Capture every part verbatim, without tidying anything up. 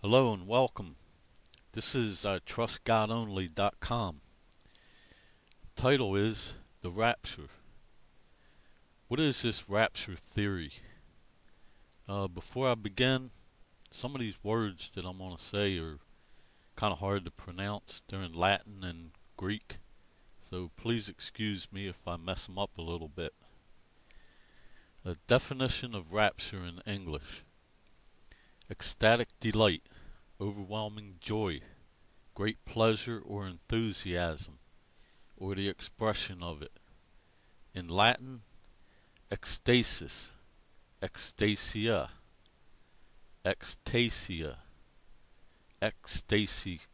Hello and welcome. This is uh, trust god only dot com. The title is The Rapture. What is this rapture theory? Uh, before I begin, some of these words that I'm going to say are kind of hard to pronounce. They're in Latin and Greek, so please excuse me if I mess them up a little bit. A definition of rapture in English: ecstatic delight, overwhelming joy, great pleasure or enthusiasm, or the expression of it. In Latin, ecstasis, ecstasia, ecstasia, ecstasitia,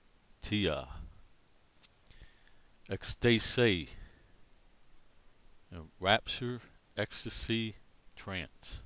ecstasy, you know, rapture, ecstasy, trance.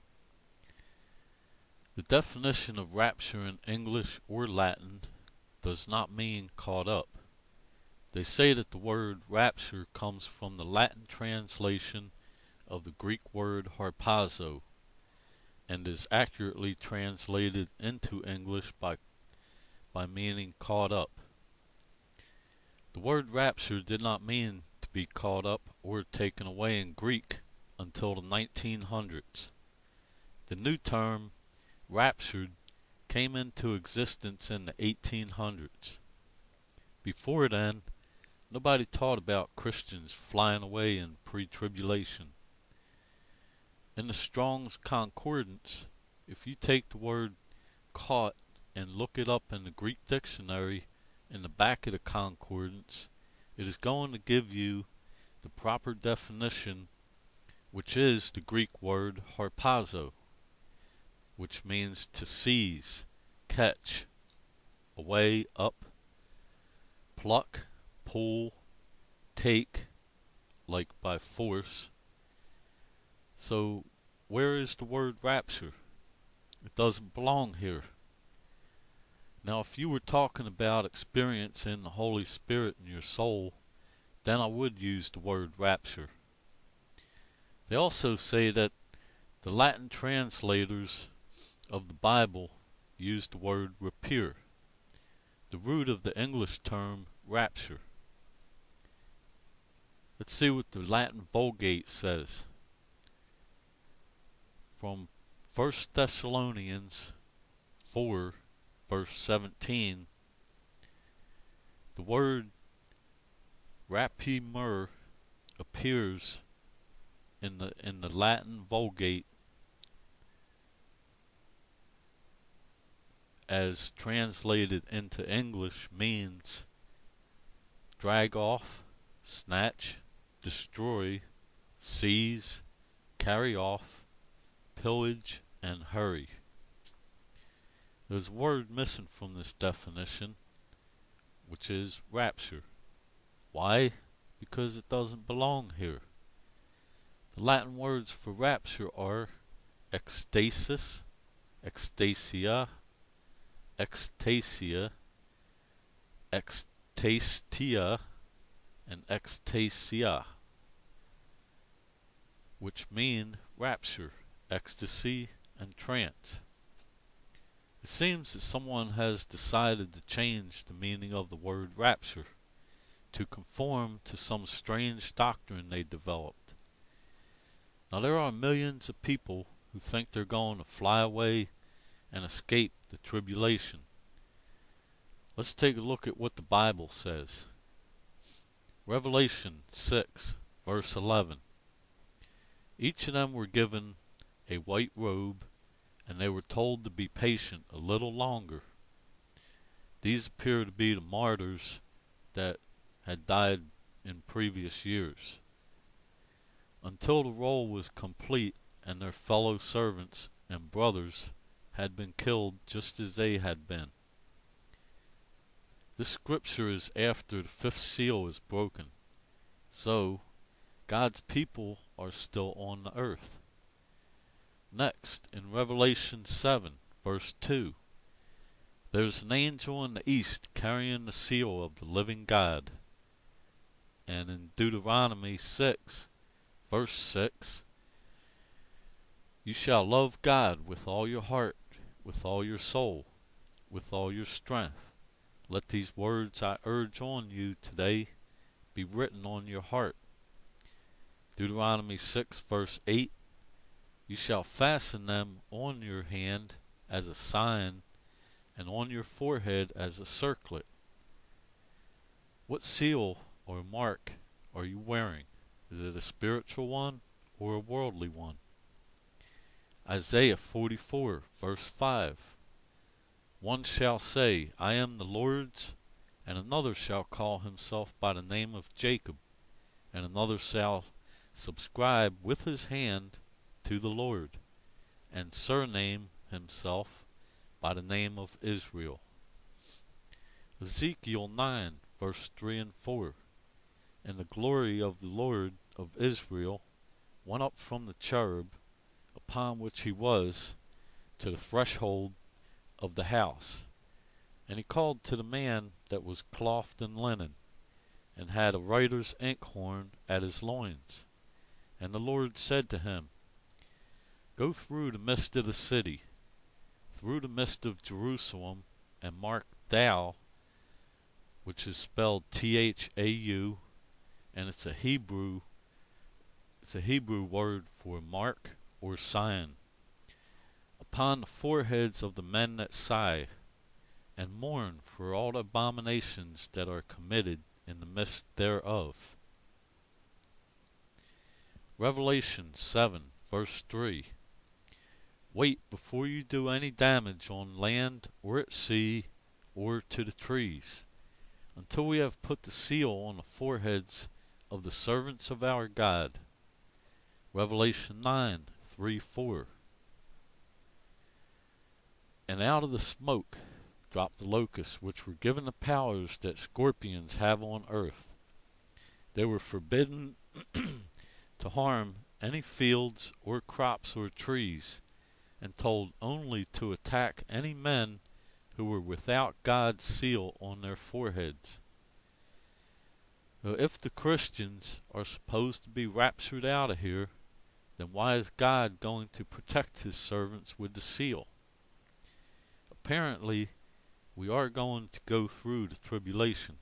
The definition of rapture in English or Latin does not mean caught up. They say that the word rapture comes from the Latin translation of the Greek word harpazo and is accurately translated into English by, by meaning caught up. The word rapture did not mean to be caught up or taken away in Greek until the nineteen hundreds. The new term, raptured, came into existence in the eighteen hundreds. Before then, nobody taught about Christians flying away in pre-tribulation. In the Strong's Concordance, if you take the word caught and look it up in the Greek dictionary in the back of the concordance, it is going to give you the proper definition, which is the Greek word harpazo, which means to seize, catch, away, up, pluck, pull, take, like by force. So where is the word rapture? It doesn't belong here. Now, if you were talking about experiencing the Holy Spirit in your soul, then I would use the word rapture. They also say that the Latin translators of the Bible use the word rapere, the root of the English term rapture. Let's see what the Latin Vulgate says. From First Thessalonians four, verse seventeen, the word rapimer appears in the in the Latin Vulgate as translated into English means drag off, snatch, destroy, seize, carry off, pillage, and hurry. There's a word missing from this definition, which is rapture. Why? Because it doesn't belong here. The Latin words for rapture are ecstasis, ecstasia, ecstasia, ecstasia, and ecstasia, which mean rapture, ecstasy, and trance. It seems that someone has decided to change the meaning of the word rapture to conform to some strange doctrine they developed. Now, there are millions of people who think they're going to fly away and escape the tribulation. Let's take a look at what the Bible says. Revelation six, verse eleven. Each of them were given a white robe, and they were told to be patient a little longer. These appear to be the martyrs that had died in previous years, until the roll was complete and their fellow servants and brothers had been killed just as they had been. This scripture is after the fifth seal is broken, so God's people are still on the earth. Next, in Revelation seven, verse two, there's an angel in the east carrying the seal of the living God. And in Deuteronomy six, verse six, you shall love God with all your heart, with all your soul, with all your strength. Let these words I urge on you today be written on your heart. Deuteronomy six verse eight, you shall fasten them on your hand as a sign, and on your forehead as a circlet. What seal or mark are you wearing? Is it a spiritual one or a worldly one? Isaiah forty-four verse five, one shall say, I am the Lord's, and another shall call himself by the name of Jacob, and another shall subscribe with his hand to the Lord, and surname himself by the name of Israel. Ezekiel nine verse three and four, and the glory of the Lord of Israel went up from the cherub upon which he was to the threshold of the house, and he called to the man that was clothed in linen, and had a writer's inkhorn at his loins. And the Lord said to him, go through the midst of the city, through the midst of Jerusalem, and mark thou, which is spelled T H A U, and it's a Hebrew it's a Hebrew word for mark or sign, upon the foreheads of the men that sigh, and mourn for all the abominations that are committed in the midst thereof. Revelation seven verse three, wait before you do any damage on land or at sea or to the trees, until we have put the seal on the foreheads of the servants of our God. Revelation nine three four. And out of the smoke dropped the locusts, which were given the powers that scorpions have on earth. They were forbidden to harm any fields or crops or trees, and told only to attack any men who were without God's seal on their foreheads. So if the Christians are supposed to be raptured out of here, then why is God going to protect his servants with the seal? Apparently, we are going to go through the tribulation.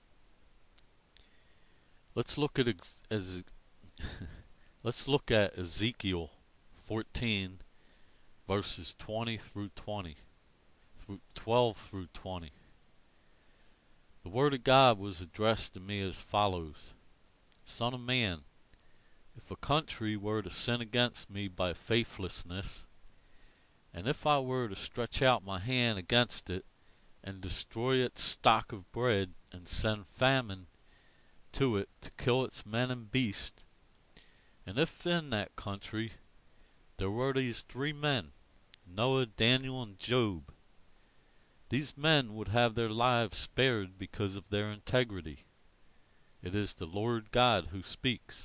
Let's look at as let's look at Ezekiel fourteen verses twenty through twenty, through twelve through twenty. The word of God was addressed to me as follows: Son of man, if a country were to sin against me by faithlessness, and if I were to stretch out my hand against it, and destroy its stock of bread, and send famine to it to kill its men and beasts, and if in that country there were these three men, Noah, Daniel, and Job, these men would have their lives spared because of their integrity. It is the Lord God who speaks.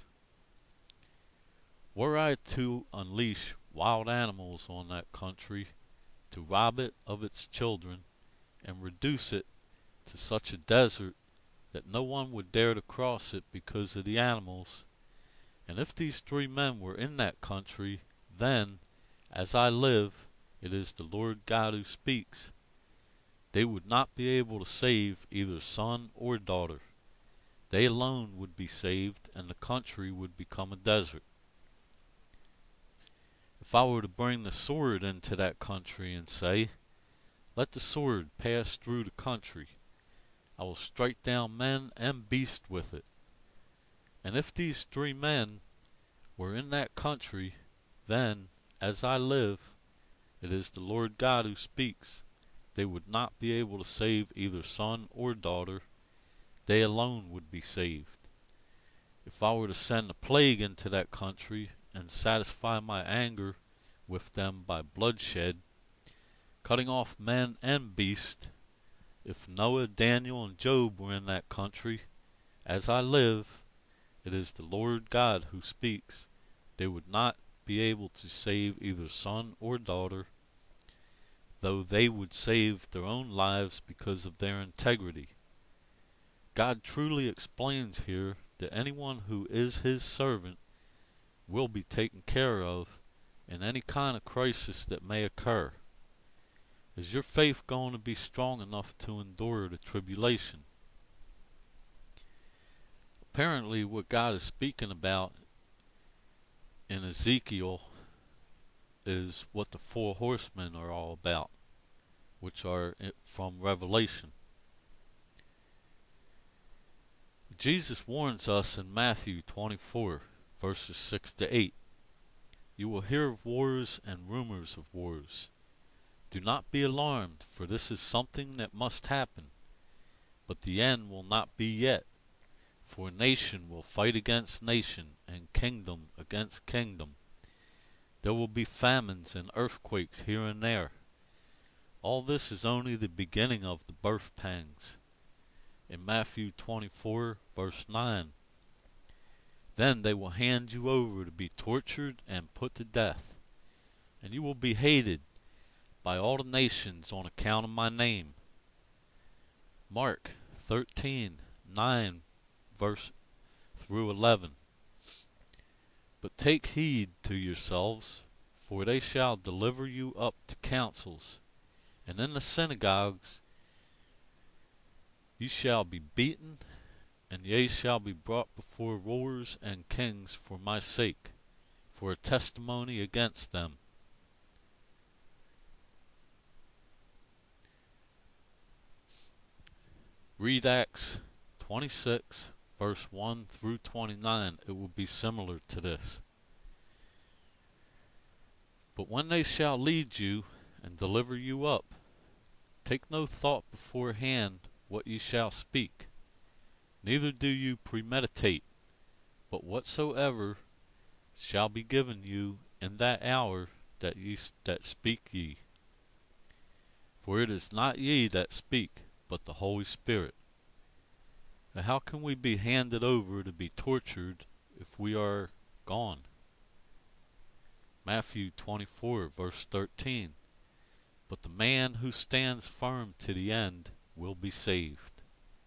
Were I to unleash wild animals on that country, to rob it of its children, and reduce it to such a desert that no one would dare to cross it because of the animals, and if these three men were in that country, then, as I live, it is the Lord God who speaks, they would not be able to save either son or daughter. They alone would be saved, and the country would become a desert. If I were to bring the sword into that country and say, let the sword pass through the country, I will strike down men and beasts with it. And if these three men were in that country, then, as I live, it is the Lord God who speaks, they would not be able to save either son or daughter. They alone would be saved. If I were to send a plague into that country and satisfy my anger with them by bloodshed, cutting off men and beasts, if Noah, Daniel, and Job were in that country, as I live, it is the Lord God who speaks, they would not be able to save either son or daughter, though they would save their own lives because of their integrity. God truly explains here that anyone who is his servant will be taken care of in any kind of crisis that may occur. Is your faith going to be strong enough to endure the tribulation? Apparently, what God is speaking about in Ezekiel is what the four horsemen are all about, which are from Revelation. Jesus warns us in Matthew twenty-four, verses six to eight. You will hear of wars and rumors of wars. Do not be alarmed, for this is something that must happen, but the end will not be yet. For nation will fight against nation, and kingdom against kingdom. There will be famines and earthquakes here and there. All this is only the beginning of the birth pangs. In Matthew twenty-four, verse nine, then they will hand you over to be tortured and put to death, and you will be hated by all the nations on account of my name. Mark thirteen, nine, verse through eleven. But take heed to yourselves, for they shall deliver you up to councils, and in the synagogues you shall be beaten, and ye shall be brought before rulers and kings for my sake, for a testimony against them. Read Acts twenty-six, verse one through twenty-nine. It will be similar to this. But when they shall lead you and deliver you up, take no thought beforehand what ye shall speak, neither do you premeditate, but whatsoever shall be given you in that hour that ye that speak ye. For it is not ye that speak, but the Holy Spirit. Now how can we be handed over to be tortured if we are gone? Matthew twenty-four, verse thirteen. But the man who stands firm to the end will be saved.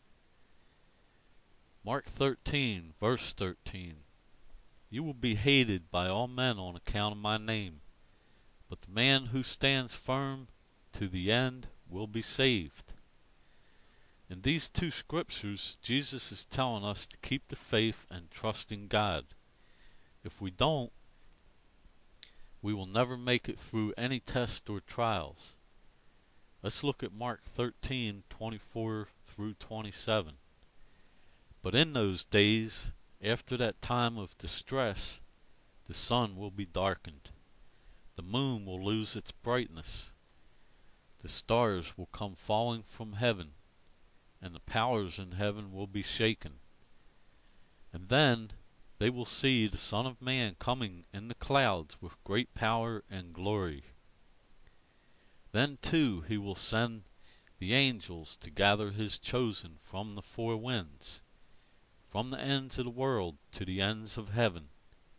Mark thirteen, verse thirteen. You will be hated by all men on account of my name, but the man who stands firm to the end will be saved. In these two scriptures, Jesus is telling us to keep the faith and trust in God. If we don't, we will never make it through any test or trials. Let's look at Mark thirteen, twenty-four through twenty-seven. But in those days, after that time of distress, the sun will be darkened, the moon will lose its brightness, the stars will come falling from heaven, and the powers in heaven will be shaken. And then they will see the Son of Man coming in the clouds with great power and glory. Then too he will send the angels to gather his chosen from the four winds, from the ends of the world to the ends of heaven.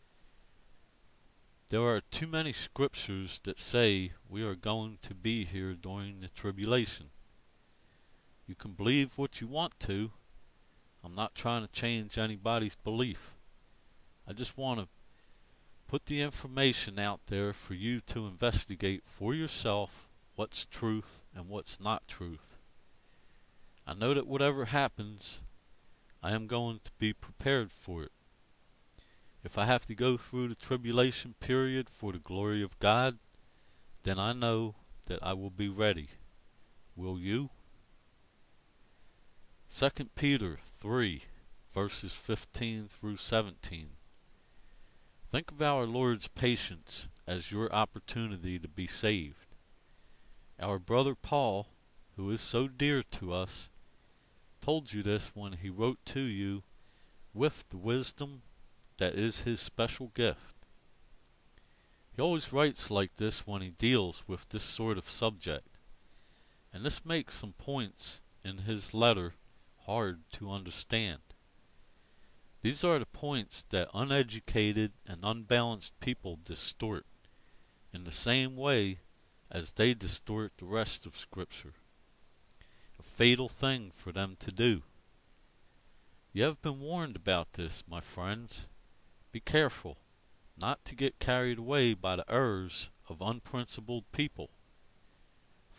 There are too many scriptures that say we are going to be here during the tribulation. You can believe what you want to. I'm not trying to change anybody's belief. I just want to put the information out there for you to investigate for yourself what's truth and what's not truth. I know that whatever happens, I am going to be prepared for it. If I have to go through the tribulation period for the glory of God, then I know that I will be ready. Will you? Second Peter three, verses fifteen through seventeen. Think of our Lord's patience as your opportunity to be saved. Our brother Paul, who is so dear to us, told you this when he wrote to you with the wisdom that is his special gift. He always writes like this when he deals with this sort of subject, and this makes some points in his letter hard to understand. These are the points that uneducated and unbalanced people distort in the same way as they distort the rest of Scripture. A fatal thing for them to do. You have been warned about this, my friends. Be careful not to get carried away by the errors of unprincipled people.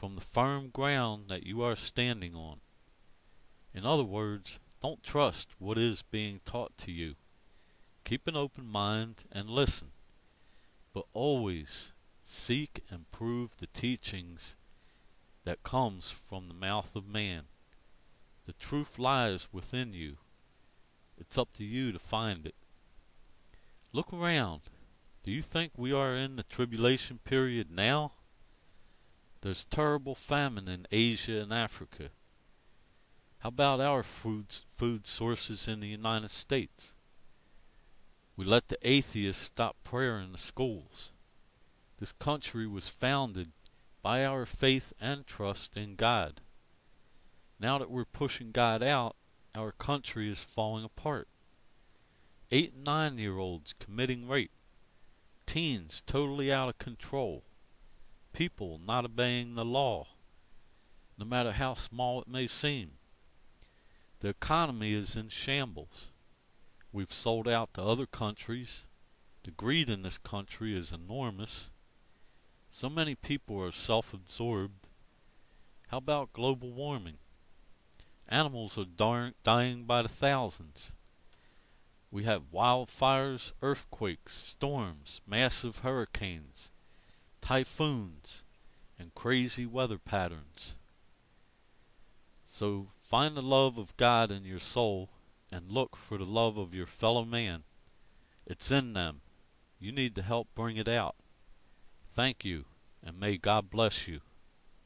from the firm ground that you are standing on. In other words, don't trust what is being taught to you. Keep an open mind and listen, but always seek and prove the teachings that comes from the mouth of man. The truth lies within you. It's up to you to find it. Look around. Do you think we are in the tribulation period now? There's terrible famine in Asia and Africa. How about our food, food sources in the United States? We let the atheists stop prayer in the schools. This country was founded by our faith and trust in God. Now that we're pushing God out, our country is falling apart. Eight and nine year olds committing rape. Teens totally out of control. People not obeying the law, no matter how small it may seem. The economy is in shambles. We've sold out to other countries. The greed in this country is enormous. So many people are self-absorbed. How about global warming? Animals are dar- dying by the thousands. We have wildfires, earthquakes, storms, massive hurricanes, typhoons, and crazy weather patterns. So find the love of God in your soul and look for the love of your fellow man. It's in them. You need to help bring it out. Thank you, and may God bless you.